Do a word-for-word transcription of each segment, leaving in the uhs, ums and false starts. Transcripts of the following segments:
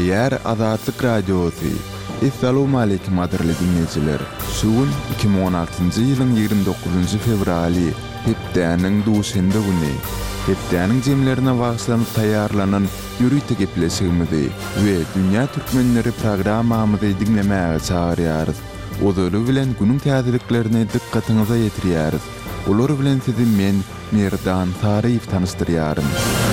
Eğer Azatlyk Radiosu. Assalamu alaykum adirli dinleyijiler. Şugun iki bin on altyncı ýylyň ýygrimi dokuzunçy fevraly, hepdäniň duşende güni. Hepdäniň jemlerine bagyşlanyp taýýarlanan ýürüýte gepleşigimizi we dünýä türkmenleri programmamyzy dinlemäge çagyrýarys. Odaly bilen günüň täzeliklerine dikkatiňize ýetirýäris. Olar bilen sizi men Merdan Taryýew tanışdyrýarym.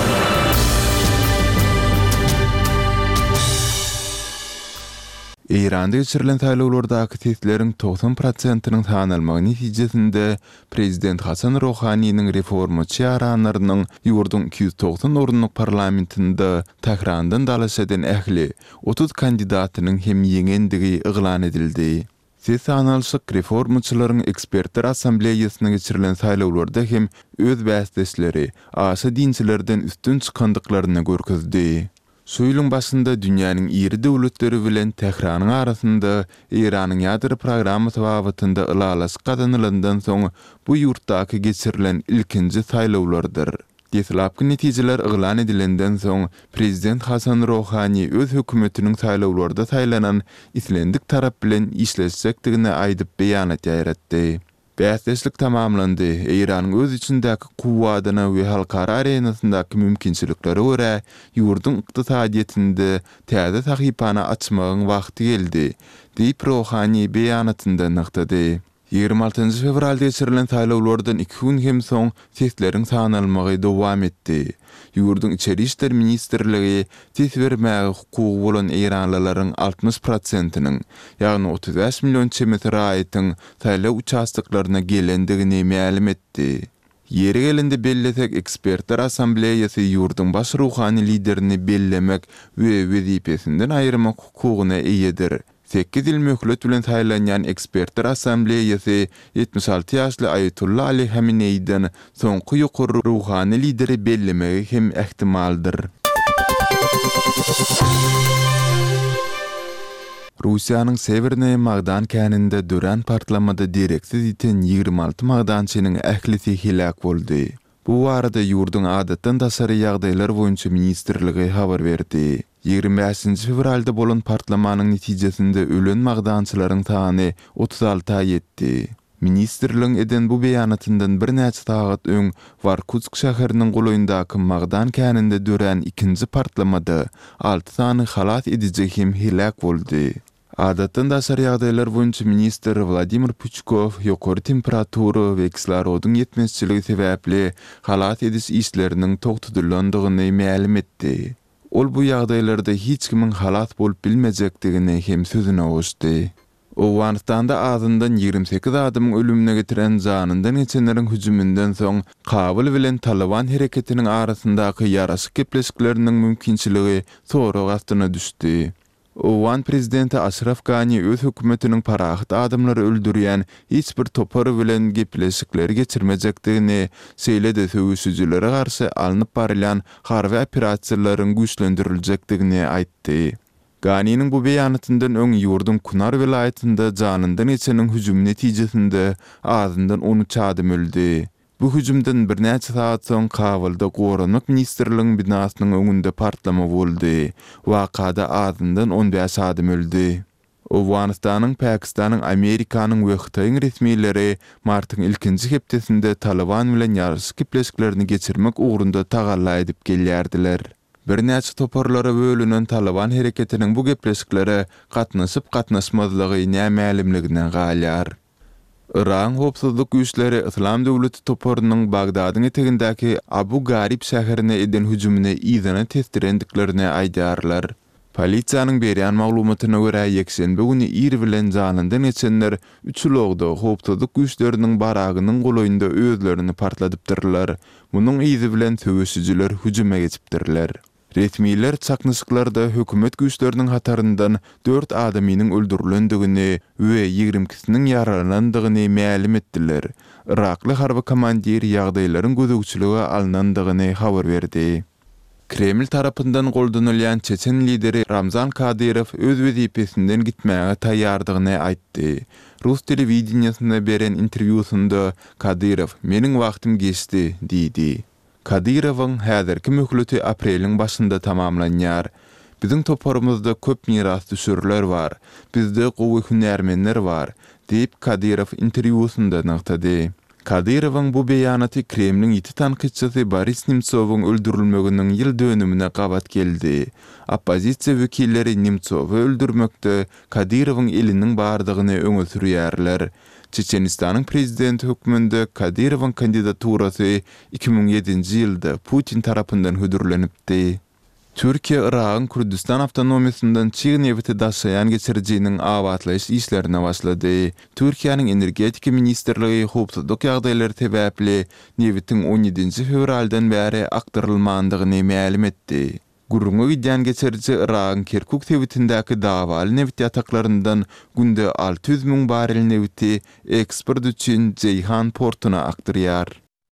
İranda geçirilen saýlawlardaky testleriň doksan prosentynyň tanalmagy netijesinde Prezident Hasan Rohanyň reformaçy ýaranlarynyň ýurdun iki ýüz doksan orunlyk parlamentinde tahrandan dalaşy eden ähli otuz kandidatynyň hem ýeňendigi yglan edildi. Ses analytik reformaçylaryň ekspertler assambleýasyna geçirilen saýlawlarda hem öz bäsdesleri aşy dinçilerden üstün çykandyklaryny görkezdi. Şu ýylyň başynda dünýäniň iri döwletleri bilen Tehranyň arasynda Iranyň ýadyr programmasy babatynda ylalaş gadanylandan soň bu ýurtdaky geçirilen ilkinji saýlawlardyr. Deslapky netijeler yglan edilenden soň Prezident Hasan Rohany öz hökümetiniň saýlawlarda saýlanan islendik tarap bilen işleşjekdigine aýdyp beýanat ýaratdy. Bäsdeslik tamamlandy. Iranyň öz içindäki kuwadyna we halkara arenasyndaky mümkinçilikleri görä ýurdun ykdysadyetinde täze sahypany açmagyň wagty geldi, diýip Rohany beýanatynda nyktady. ýygrimi altyncı fevralda geçirilen saýlawlardan iki gün hem soň sesleriň sanalmagy dowam etdi. Ýurdun içeri işler ministrligi ses bermäge hukugy bolan Iranlylaryň altmış prosentynyň, ýagny otuz beş million çemetr aýtyň saýlaw uçastyklaryna gelendigini ma'lum etdi. Yeri gelende bellesek ekspertler assambleýasy ýurdun baş ruhany liderini bellemek we wezipesinden aýyrmak hukugyna eýedir. sekiz ýyl möhlet bilen saýlanýan ekspertler assambleýasy yetmiş alty ýaşly Ayetullah Ali Hameneýden soňky ýokary ruhany lideri bellemegi hem ähtimaldyr. Russiýanyň Severnaya Magdan käninde dören partlamada direksiz iten ýygrimi alty magdançynyň ählisi helak boldy. Bu arada ýurdun adatdan tasary ýagdaýlar boýunça ministrligi habar berdi. ýygrimi beşinçi fevralda bolan partlamanyň netijesinde ölen magdançylaryň sany otuz alty ýetdi. Ministrligiň eden bu beýanatyndan bir näçe sagat öň Warkutsk şäheriniň golaýyndaky Magdan käninde dören ikinji partlamada alty sany halat edijek hem helak boldy. Adatdan tasary ýagdaýlar boýunça minister Vladimir Puchkov ýokary temperatura we kislorodun ýetmezçiligi sebäpli halat ediş işleriniň togtudylandygyny ma'lum etdi. Ol bu ýagdaýlarda hiç kimiň halat bolup bilmejekdigini hem sözüne goşdy. Owganistanda azyndan ýygrimi sekiz adamyň ölümine getiren janyndan geçenleriň hüjümünden soň Kabul bilen Taliban hereketiniň arasyndaky ýaraşyk gepleşikleriniň mümkinçiligi sorak astyna düşdi. Owan prezidenti Ashraf Ghani öz hökümetiniň parahat adamlary öldürýän hiç bir topary bilen gepleşikleri geçirmejekdigini, seýlede söwüşçülere garşy alınıp barılan harby operasiýalaryň güýçlendirilmejekdigini aýtdy. Ghani'nin bu beýanatyndan öň ýurdun Kunar vilayetinde janyndan geçeniň hüjüm netijesinde azyndan on üç adam öldü. Bu hüjümden bir näçe saat soň Kabulda Gorunluk ministrligiň binasynyň öňünde partlama boldy. Wakada azyndan on beş adam öldü. Owganistanyň, Pakistanyň, Amerikanyň we Hytaýyň resmiýetleri martyň ilkinji hepdesinde Taliban bilen ýaraşyk gepleşiklerini geçirmek ugrunda tagalla edip gelýärdiler. Bir näçe toparlara bölünen Taliban hereketiniň bu gepleşiklere gatnaşyp gatnaşmazlygy nämälimliginden galýar. Iran hopsuzluk güýçleri Islam döwleti toparynyň Bagdadyň etegindäki Abu Garib şäherine eden hüjümine ýygyny testirendiklerini aýdarlar. Polisiýanyň berýän maglumatyna görä ýekşenbe güni ir bilen janyndan geçenler üç logda hopsuzluk güýçleriniň baragynyň golaýynda özlerini partladypdyrlar. Munyň ýyzy bilen söwüşçüler hüjüme geçipdirler. Resmiýetler çaknysyklarda hökümet güýçleriniň hataryndan dört adamynyň öldürilendigini we ýigrimikisiniň ýaralandygyny ma'lum etdiler. Irakly harby komandir ýagdaýlaryň gözegçiligi alınandygyny habar berdi. Kreml tarapyndan goldanylýan Çeçen lideri Ramzan Kadyrow öz wezipesinden gitmäge taýýardygyny aýtdy. Rus telewizionyasynda beren interwýusynda Kadyrow "Meniň wagtym geçdi" diýdi. Kadyrowyň häzirki möhleti apreliň başynda tamamlanýar. Biziň toparymyzda köp miras düşürler bar. Bizde gowy hünärmenler bar, diýip Kadyrow interwýusynda nagtady. Kadyrowyň bu beýanaty Kremliň iti tanqidçisi Boris Nemtsowyň öldürilmeginiň ýyl dönümine gabat geldi. Oppozisiýa wekilleri Nemtsowy öldürmekde Kadyrowyň eliniň bardygyny öňe sürýärler. Çeçenistanyň prezidenti hökmünde Kadyrowyň kandidaturasy iki bin yedinji ýylda Putin tarapyndan hödürlenipdi. Türkiýe Iragyň Kurdistan awtonomiýasyndan çygy nebeti daşaýan geçirjiginiň awatlaýyş işlerine başlady. Türkiýanyň energetika ministrligi howpsuzlyk ýagdaýlary sebäpli nebetiň on ýedinji fevraldan bäri aktarylmandygyny ma'lum etdi. Gurungy gidýän geçirji Iragyň Kirkuk tebitindäki dawaly nebit ýataklaryndan günde alty ýüz miň barel nebiti eksport üçin Ceyhan portuna aktarýar.